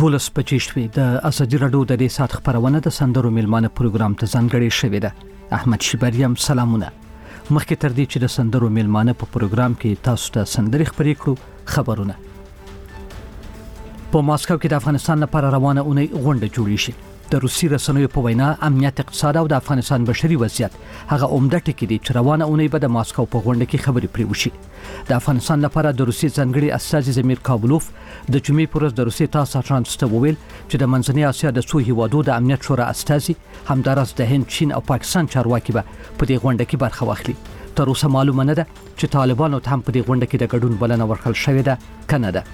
12 بجې شوې د ازادي راډیو د دې سات خبرونه د سندرو میلمانه پروګرام ته ځانګړې شوې ده. احمد شیبریم سلامونه. مخکې تر دې چې د سندرو میلمانه په پروګرام کې تاسو ته سندرې خبرې کړو خبرونه. په ماسکو کې د افغانستان لپاره روانه اونۍ غونډه جوړې شي. د روسي رسنیو په وینا امنیت، اقتصاد او د افغانستان بشري وضعیت هغه عمده ټکي دي چې روانه اونۍ به د ماسکو په غونډه کې خبرې پرې وشي. د افغانستان لپاره د روسي ځانګړي استازي زمیر کابلوف د جمعې پر ورځ د روسي تاسو ټرانس ته وویل چې د منځنۍ اسیا د څو هیوادو د امنیت شورا استازي همدارس د هند، چین او پاکستان چارواکي به په دې غونډه کې برخه واخلي. تر اوسه معلومه نه ده چې طالبانو ته هم په دې غونډه کې د ګډون بلنه ورکړل شوې ده کنه ده.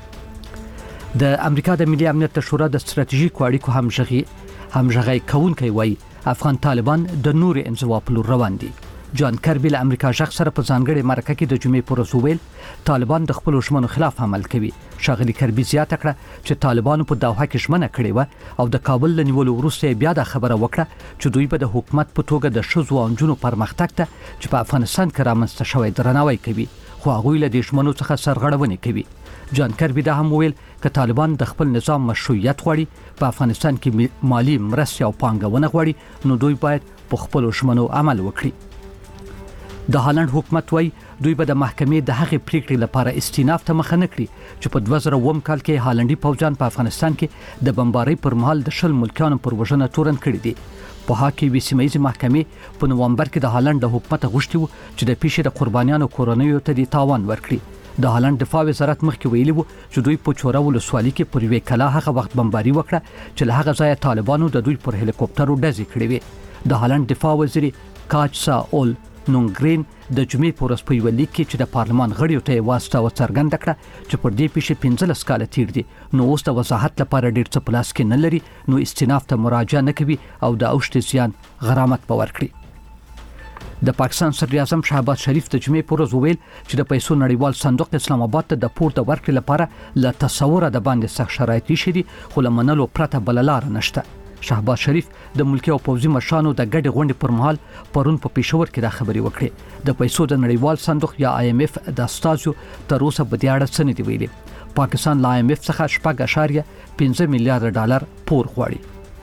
د امریکا د ملي امنیت شورا د ستراتیژیکو اړیکو همغږي کوونکی وایي افغان طالبان د نور انزوا په لور روان دي. جان کربی له امریکا ځخ سره په ځانګړي مرکه کې د جمعې پر ورځ ویل طالبان د خپل ژمنو خلاف عمل کوي. شاغلي کربی زیاته کړه چې طالبانو په دوحه کې ژمنه کړې و او د کابل له نیولو وروسته بیا د خبره وکړه چې دوی به د حکومت په توګه د شذو او انجونو پرمختګ ته چې په افغانستان کې رامنځته شوی درناوی کوي، خو هغه له دې ژمنو څخه سرغړونه کوي. جان کربی دا هم ویل ک طالبان د خپل نظام مشروعیت غواړي، په افغانستان کې مالی مرستې او پانګونه غواړي، نو دوی باید په خپل ژمنو عمل وکړي. د هالند حکومت وایي دوی به د محکمې د هغې پریکړې لپاره استیناف ته مخه نه کړي چې په 2009 کال کې هالندي پوځیان په افغانستان کې د بمبارۍ پر مهال د 10 ملکیانو پر وژنه تورن کړي دي. په هغه سیمه ییزه محکمې په نومبر کې د هالند د حکومت غوښتي و چې د پیښې د قربانیانو کورنیو ته د تاوان ورکړي. د هالند دفاع وزارت مخکې ویلي وو چې دوی په چوره ولسوالۍ کې پر یوې کلا هغه وخت بمباري وکړه چې له هغه ځایه طالبانو د دوی پر هلیکوپټرو ډزې کړې وې. د هالند دفاع وزیر کاچسا اول نونګرین د جمعې په ورځ په یو لیک کې چې د پارلمان غړیو ته واسطه څرګنده کړه چې پر دې پیښې 15 کاله تیر دي، نو اوس د وضاحت لپاره ډېر څه په لاس کې نه لري، نو استیناف ته مراجعه نه کوي او د اوښتې زیان غرامت به ورکړي. د پاکستان صدر اعظم شهباز شریف د جمعې پر ورځ وویل چې د پیسو نړیوال صندوق اسلام آباد ته د پورته ورکړې لپاره له تصوره د باندې سخت شرایط شي، خو له منلو پرته بل لار نشته. شهباز شریف د ملکی او پوځي مشرانو د ګډ غونډې پر مهال پرون په پېښور کې دا خبرې وکړې. د پیسو د نړیوال صندوق یا IMF د استازو تر اوسه په دې اړه څه نه دی ویلي. پاکستان له IMF څخه 4.5 میلیارډ ډالر پور غواړي.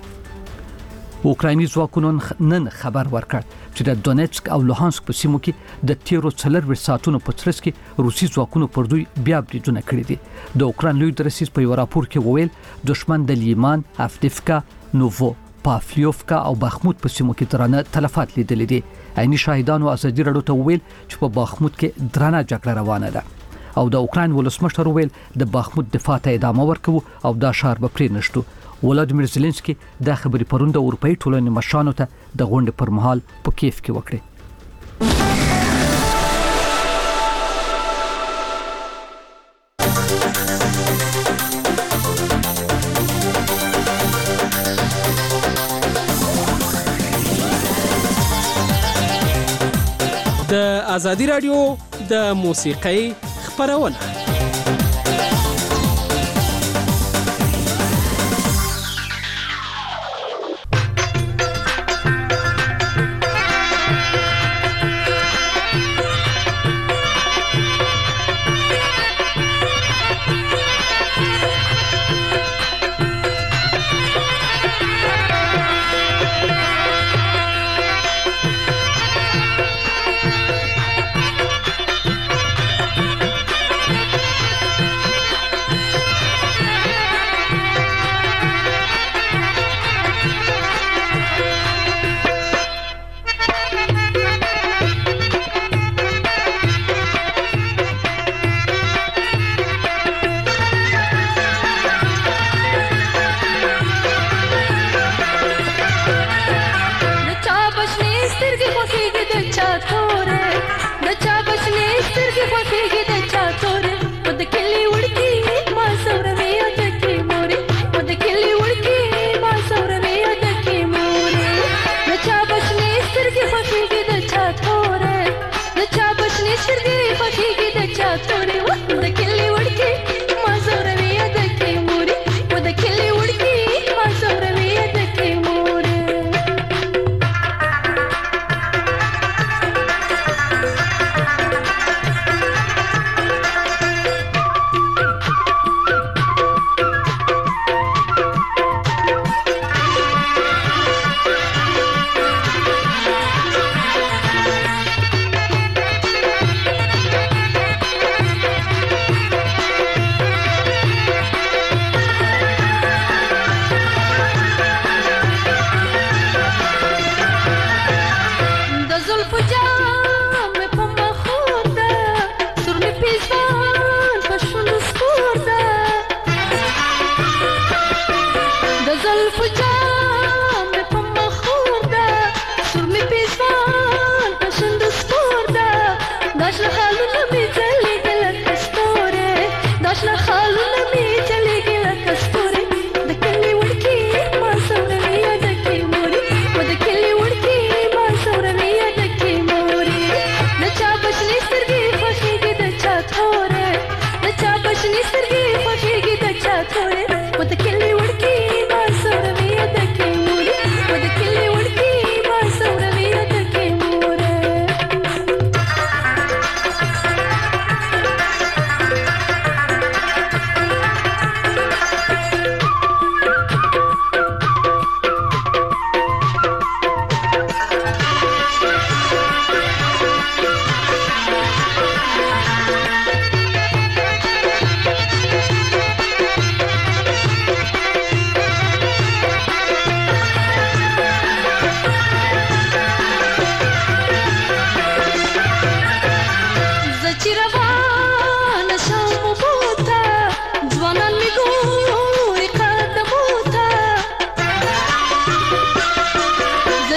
اوکرایني ځواکونو نن خبر ورکړ چې د دونیتسک او لوهانسک په سیمو کې د تیرو 4 ساعتونو په ترڅ کې روسي ځواکونو پر دوی بیا بریدونه کړي دي. د اوکراین لوی درسیز په یو راپور کې وویل دشمن د لیمان، افدیفکا، نووو پافلیوفکا او بخموت په سیمو کې درانه تلفات لیدل دي. عیني شاهدانو ازادي راډیو ته وویل چې په بخموت کې درانه جګړه روانه ده او د اوکراین ولسمشر وویل د بخموت دفاع ته ادامه ورکوي او دا شهر به پرې نشټو. ولادیمیر زيلنسکي دا خبرې پرون د اروپאי ټولنې مشرانو ته د غونډې پر مهال په کیف کې وکړې. د ازادي راډیو د موسیقۍ خبرونه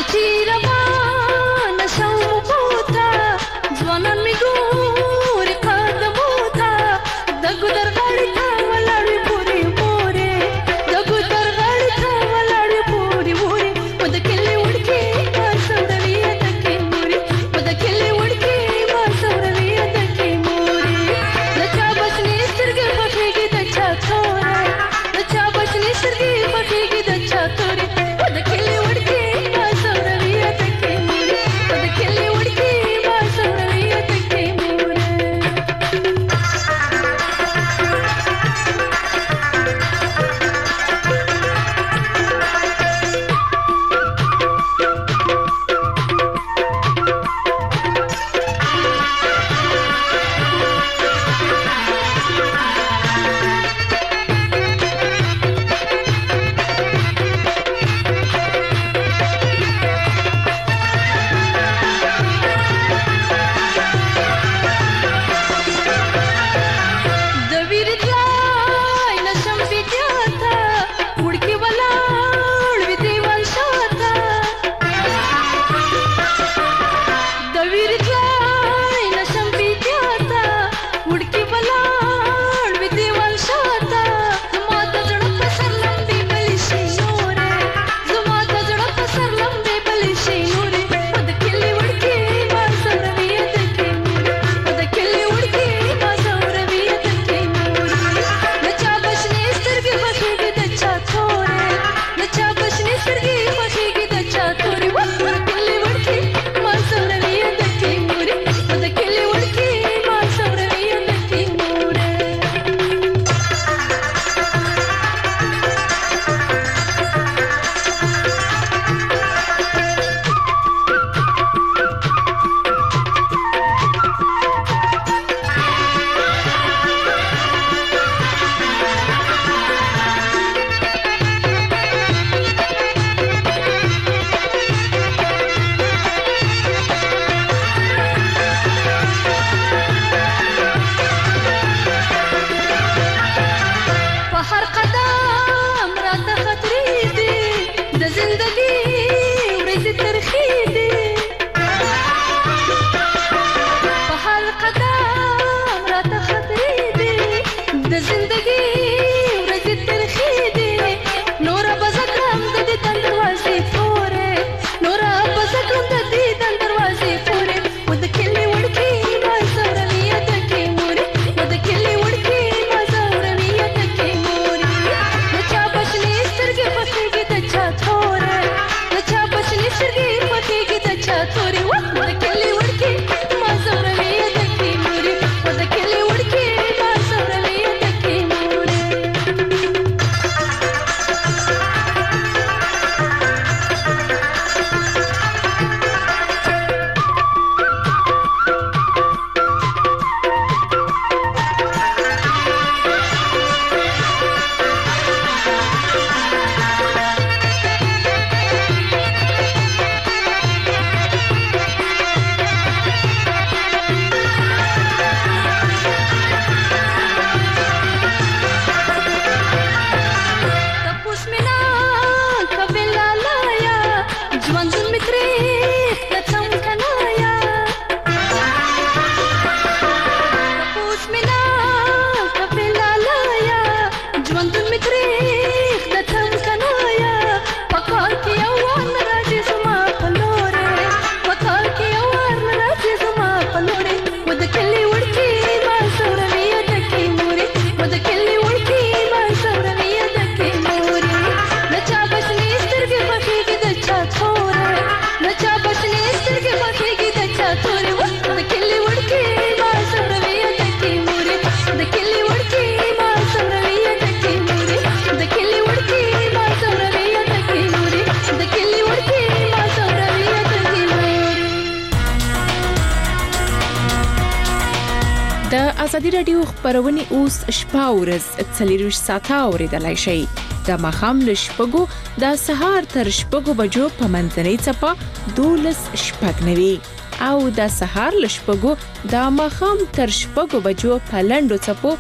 د ازادي رادیو خبرونه اوس شپه ورځ 24 ساعته اوریدلای شئ د مخام لشپګو د سهار تر شپګو بجو په منځنۍ چپه 12 شپګنوي او د سهار لشپګو د مخام تر شپګو بجو په لندو چپو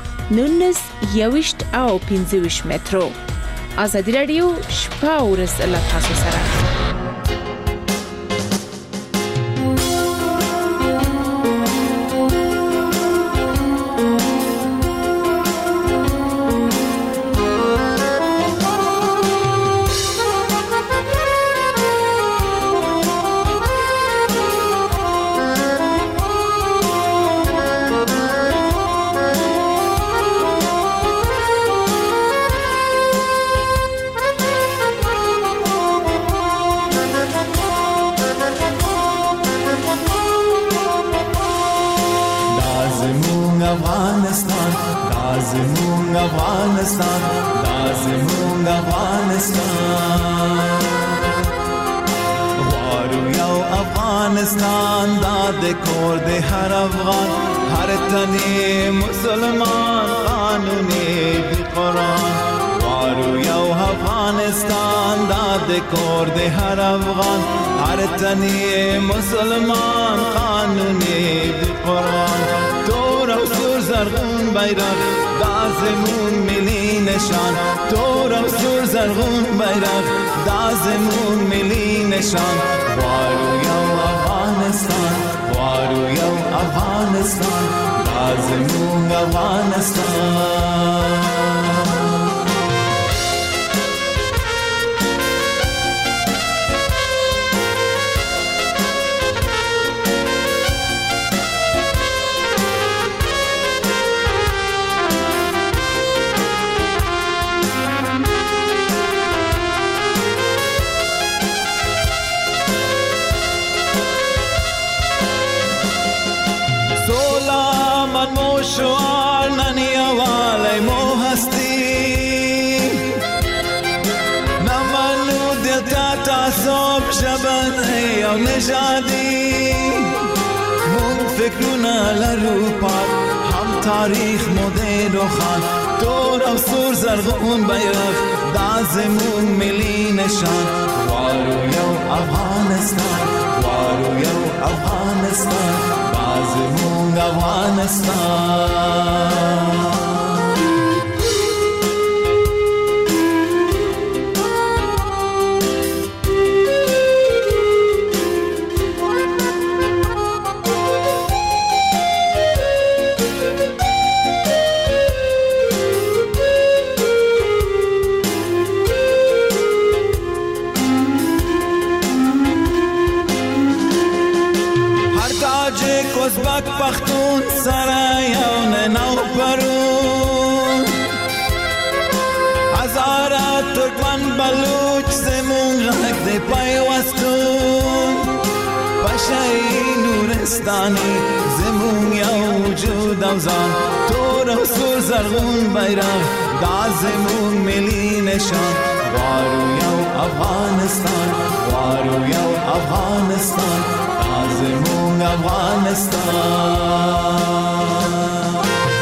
19 یوشت او 25 مترو. ازادي رادیو شپه ورځ له تاسو سره. زمون افغانستان دا زمون افغانستان وارو یو افغانستان دا د کور د هر افغان هر تنی مسلمان قانونی د قرآن وارو یو افغانستان دا د کور د هر افغان هر تنی مسلمان قانونی د قرآن تور او سور زرغون بیرغ دا زمون ملی نشان تور او سور زرغون بیرغ دا زمون ملی نشان وارو یو افغانستان وارو یو افغانستان دا زمون افغانستان شوار ننی والی مو هستی نمانو دلتا تعصب شبن او نژادی مون فکرونه لرو پاک هم تاریخ مدر و خان تور او سور زرغون بیرغ دا زمون ملی نشان وارو یو افغانستان وارو یو افغانستان زمون افغانستان ازبک پختون سرایان نو پرون هزاره ترکمن بلوچ زمون غلق دی پیوستون پشای نورستانی زمون یو وجود اوزان تور و سور زرغون بیرغ دا زمون ملی نشان وارو یو افغانستان وارو یو افغانستان زمون افغانستان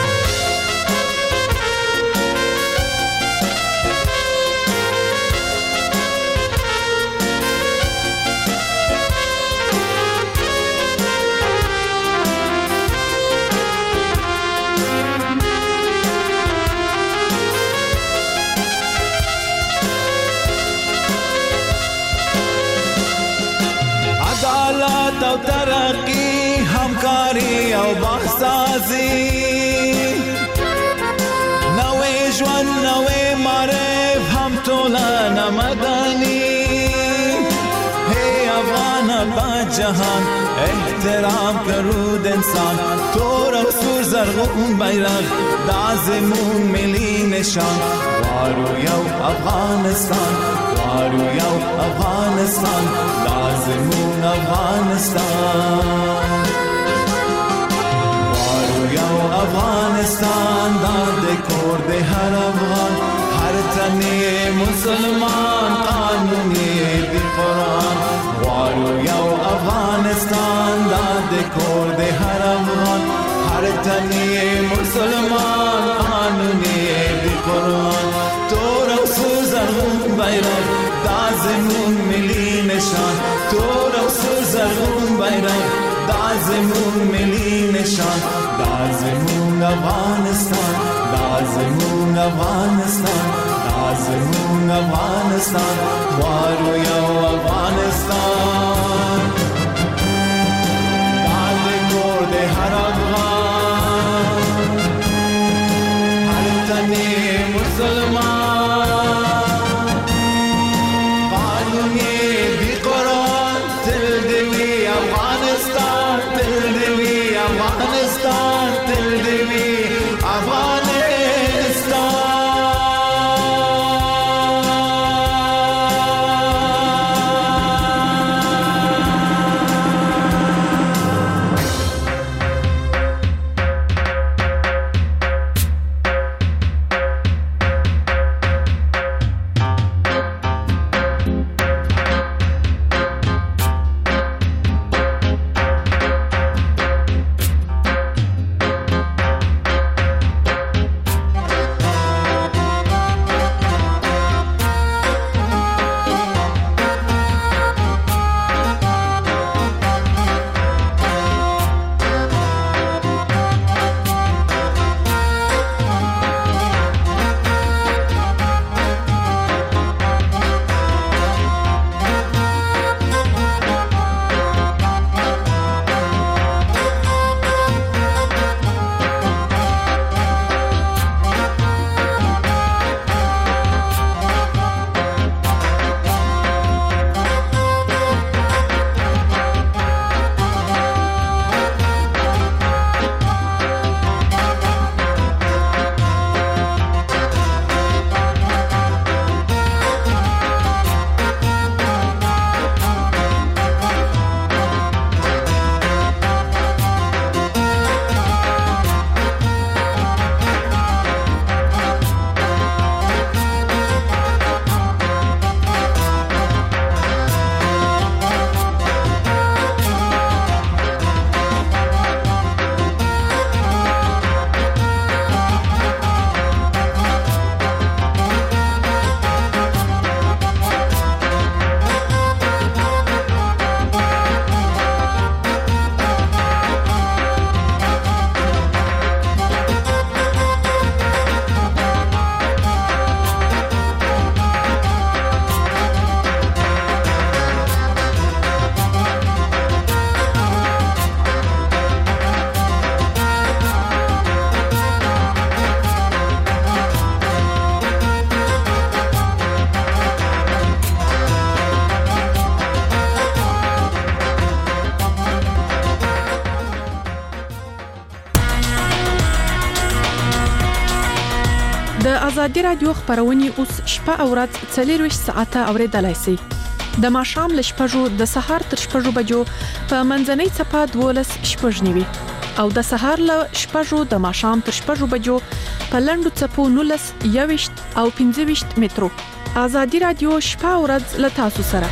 عدالت او ترقی همکاری او بحثازی نوی جوان نوی معرف هم طولن مدنی hey افغان با جهان احترام کرود انسان تور او سور زرغون بیرغ دا زمون ملی نشان وارو یو افغانستان وارو یو افغانستان دا زمون افغانستان وارو یو افغانستان دا د کور د هر افغان هر تنی مسلمان قانونی د قرآن وارو یو افغانستان دا د کور د هر افغان هر تنی مسلمان قانونی د قرآن تور او سور زرغون بیرغ دا زمون ملی نشان تور او سور زرغون بیرغ دا زمون ملی نشان دا زمون افغانستان دا زمون افغانستان دا زمون افغانستان وارو یو افغانستان دا د کور د هر افغان هر تنی مسلمان قانونی دی قرآن تل دیوی افغانستان تل دیوی افغانستان تل دیوی افغانستان د ازادي رادیو خبرونه اوس شپه او ورځ 24 ساعته اوریدلای شئ. د ماښام له 6 د سهار تر 6 بجو په منځنۍ چپه 12 شپږ نیوي او د سهار له 6 د ماښام تر 6 بجو په لندو چپو 19 21 او 25 مترو. ازادي رادیو شپه او ورځ له تاسو سره.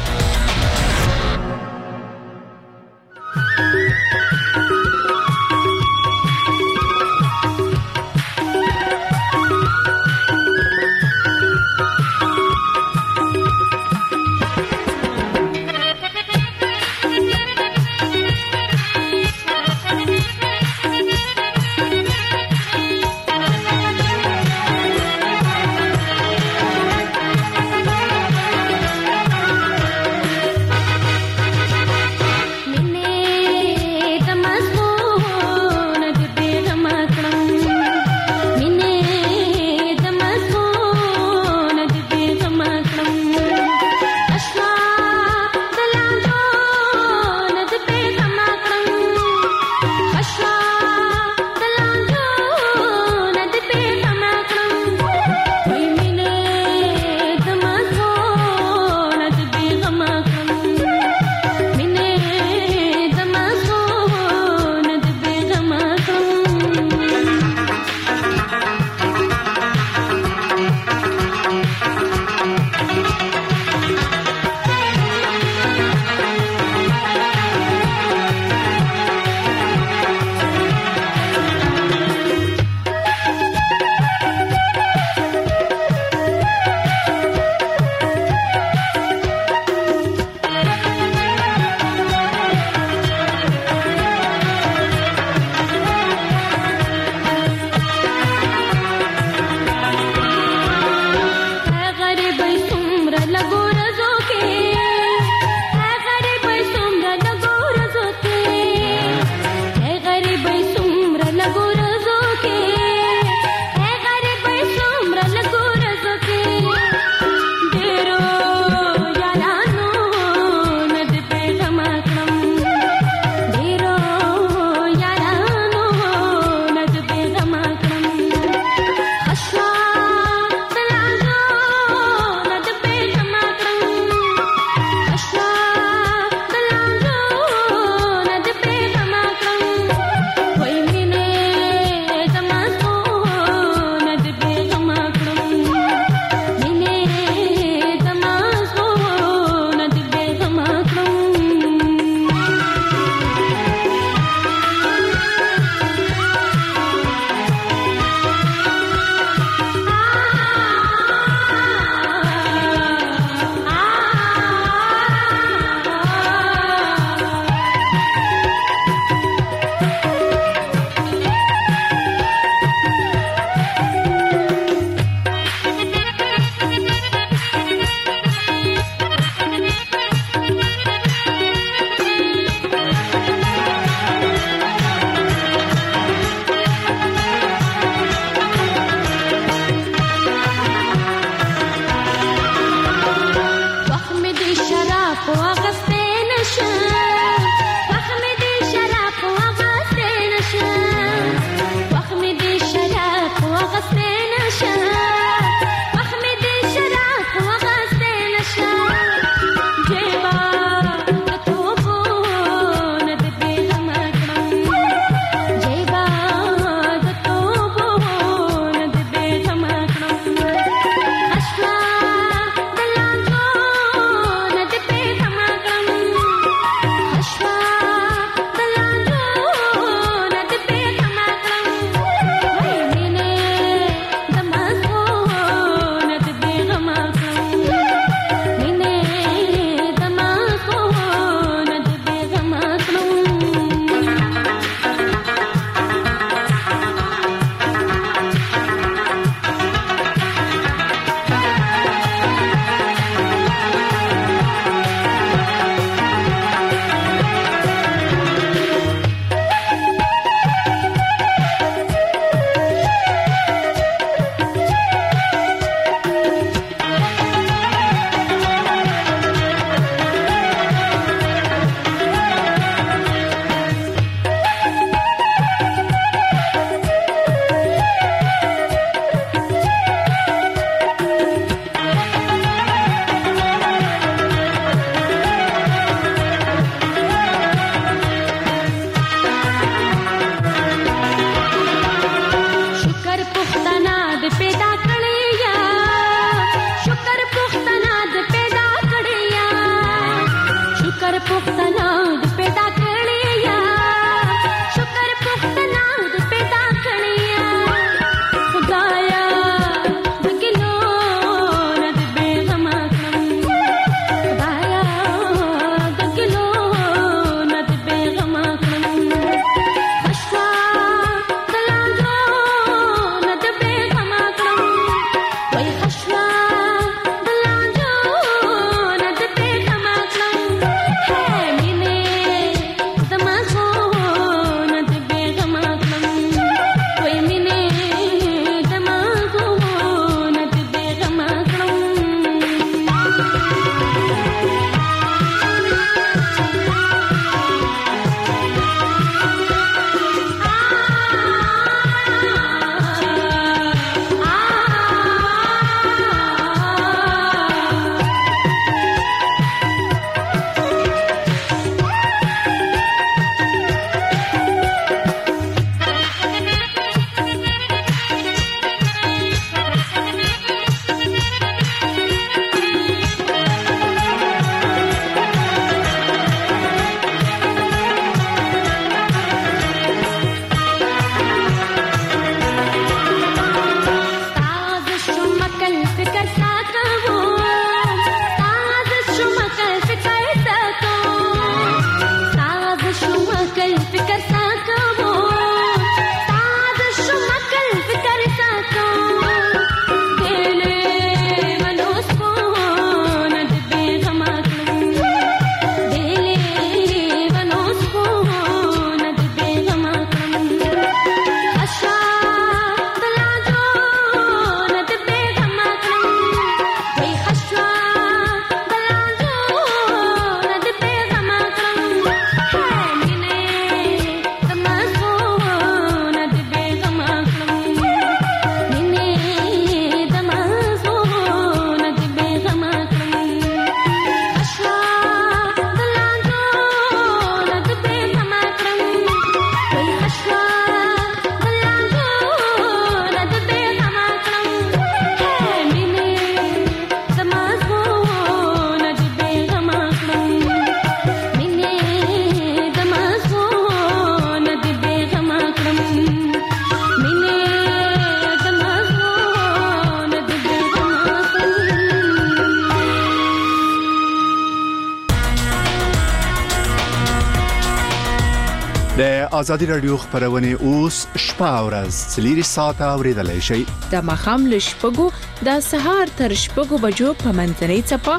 د ازادي رادیو خبرونه اوس شپه او ورځ 3 ساعته اوریدلای شئ. د ماخام له شپږو د سهار تر شپږو بجو په منځنۍ چپه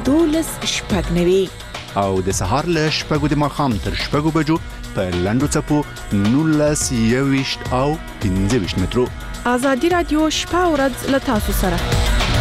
12:09 او د سهار له شپږو د ماخام تر شپږو بجو په لندو چپو 19 او 15 مترو. ازادي رادیو شپه او ورځ له تاسو سره.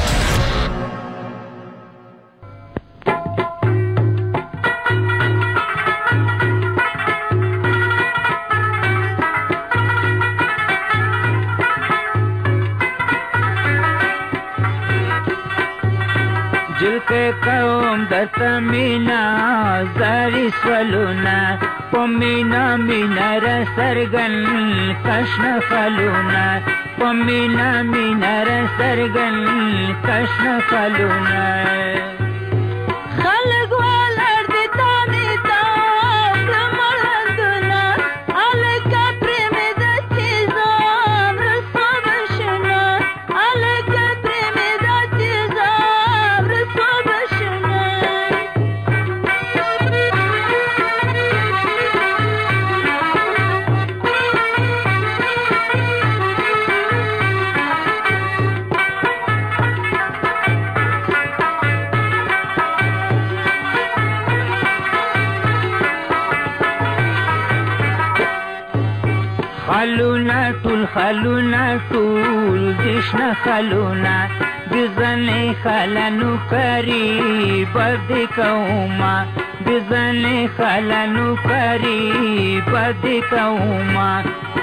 قوم د تمینا زری سولونا پمینا مینا را سرگن کشن خلونا پمینا مینا را سرگن کشن خلونا خلق والر دی تامی تاب رمالندونا علکا پریمی دا چیزام رسو بشنا علکا پریمی دا چیزام رسو خلونا طول دشنا خلونا بزنی خلانو قریب دی کوما بزنی خلانو قریب دی کوما